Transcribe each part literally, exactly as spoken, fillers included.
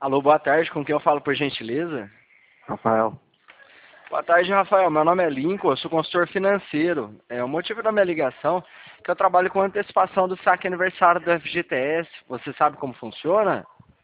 Alô, boa tarde, com quem eu falo por gentileza? Rafael. Boa tarde, Rafael. Meu nome é Lincoln, eu sou consultor financeiro. É, o motivo da minha ligação é que eu trabalho com antecipação do saque aniversário do F G T S. Você sabe como funciona?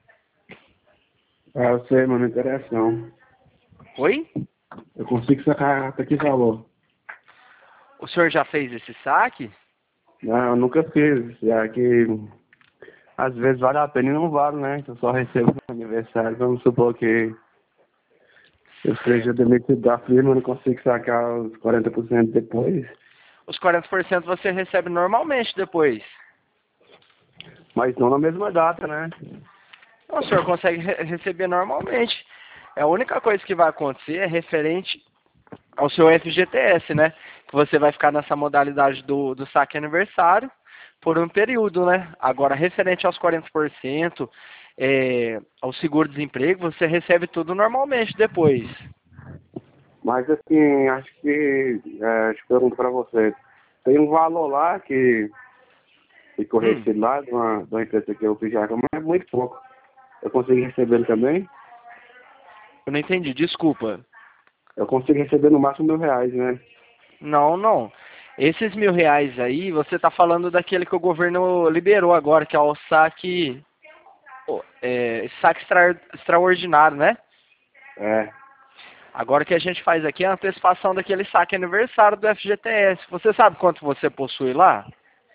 Ah, eu sei, mas não interessa não. Oi? Eu consigo sacar até que valor. O senhor já fez esse saque? Não, eu nunca fiz, já que às vezes vale a pena e não vale, né? Eu só recebo no aniversário, vamos supor que eu seja demitido da firma e não consigo sacar os quarenta por cento depois. Os quarenta por cento você recebe normalmente depois. Mas não na mesma data, né? Não, o senhor consegue re receber normalmente. É a única coisa que vai acontecer é referente ao seu F G T S, né? Que você vai ficar nessa modalidade do, do saque aniversário por um período, né? Agora, referente aos quarenta por cento, é, ao seguro-desemprego, você recebe tudo normalmente depois. Mas assim, acho que, é, deixa eu perguntar pra você, tem um valor lá que ficou Hum, recebido lá de uma, de uma empresa que eu fiz já, mas é muito pouco. Eu consigo receber ele também? eu não entendi, desculpa. Eu consigo receber no máximo mil reais, né? Não, não. Esses mil reais aí, você está falando daquele que o governo liberou agora, que é o saque, é, saque extra, extraordinário, né? É. Agora o que a gente faz aqui é a antecipação daquele saque aniversário do F G T S. Você sabe quanto você possui lá?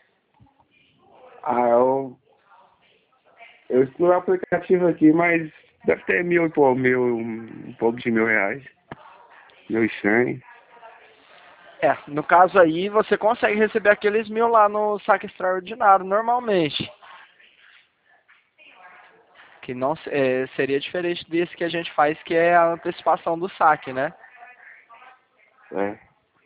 Ah, eu, eu estou no aplicativo aqui, mas deve ter mil e pouco, mil, um pouco de mil reais. Mil e cem. É, no caso aí você consegue receber aqueles mil lá no saque extraordinário normalmente. Que não é, seria diferente desse que a gente faz, que é a antecipação do saque, né? É.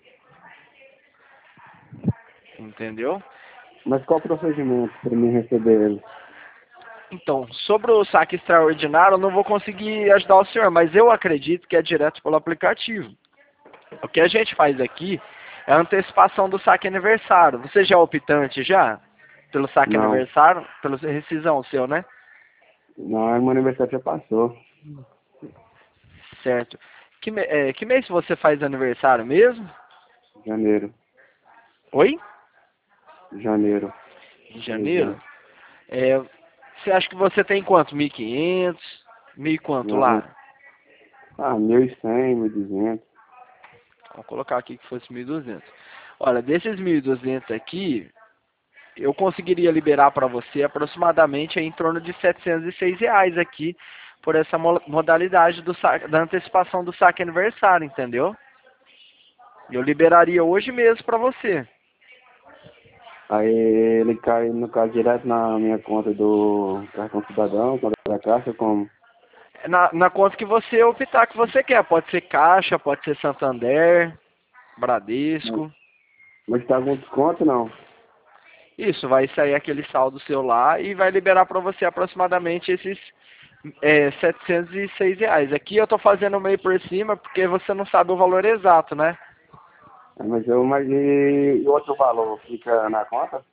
Entendeu? Mas qual o procedimento para mim receber ele? Então, sobre o saque extraordinário, eu não vou conseguir ajudar o senhor, mas eu acredito que é direto pelo aplicativo. O que a gente faz aqui é a antecipação do saque aniversário. Você já é optante já? Pelo saque Não. aniversário? Pela rescisão seu, né? Não, meu aniversário já passou. Certo. Que, me- é, que mês você faz aniversário mesmo? Janeiro. Oi? Janeiro. Em janeiro? Dezembro. É, você acha que você tem quanto? mil e quinhentos? Mil e quanto Não. lá? Ah, mil e cem, mil e duzentos. Vou colocar aqui que fosse mil e duzentos. Olha, desses mil e duzentos aqui, eu conseguiria liberar para você aproximadamente em torno de setecentos e seis reais aqui, por essa mo- modalidade do saque, da antecipação do saque aniversário, entendeu? Eu liberaria hoje mesmo para você. Aí ele cai, no caso, direto na minha conta do cartão cidadão, conta da Caixa, como... Na, na conta que você optar que você quer. Pode ser Caixa, pode ser Santander, Mas, Bradesco. mas tá algum desconto, não? Isso, vai sair aquele saldo seu lá e vai liberar para você aproximadamente esses é, setecentos e seis reais. Aqui eu estou fazendo meio por cima porque você não sabe o valor exato, né? É, mas eu, mas e, e outro valor fica na conta?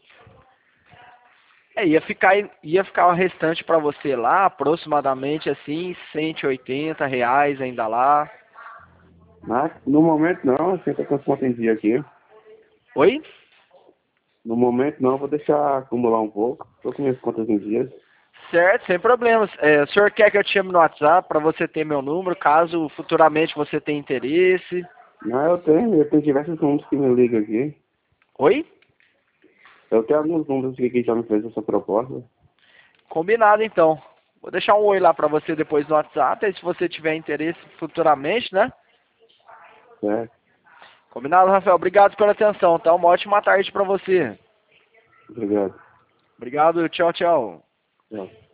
É, ia ficar, ia ficar o restante para você lá, aproximadamente assim, cento e oitenta reais ainda lá. Mas no momento não, assim, tá com as contas em dia aqui. Oi? No momento não, vou deixar acumular um pouco. Tô com minhas contas em dias. Certo, sem problemas. É, o senhor quer que eu te chame no WhatsApp para você ter meu número, caso futuramente você tenha interesse? Não, eu tenho, eu tenho diversos números que me ligam aqui. Oi? Eu tenho alguns números aqui que já me fez essa proposta. Combinado então. Vou deixar um oi lá para você depois no WhatsApp, aí se você tiver interesse futuramente, né? Certo? Combinado, Rafael. Obrigado pela atenção, tá? Uma ótima tarde para você. Obrigado. Obrigado, tchau, tchau. Tchau.